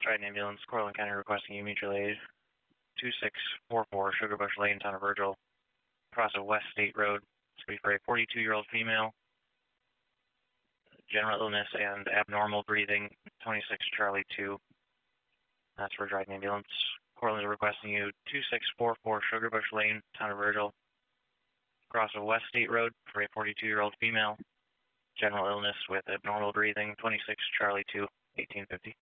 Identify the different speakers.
Speaker 1: Trident Ambulance, Cortland County requesting you mutual aid. 2644 Sugar Bush Lane, Town of Virgil. Cross of West State Road. It's going to be for a 42-year-old female. General illness and abnormal breathing. 26 Charlie 2. That's for Trident Ambulance. Cortland requesting you 2644 Sugar Bush Lane, Town of Virgil. Cross of West State Road for a 42-year-old female. General illness with abnormal breathing. 26 Charlie 2, 1850.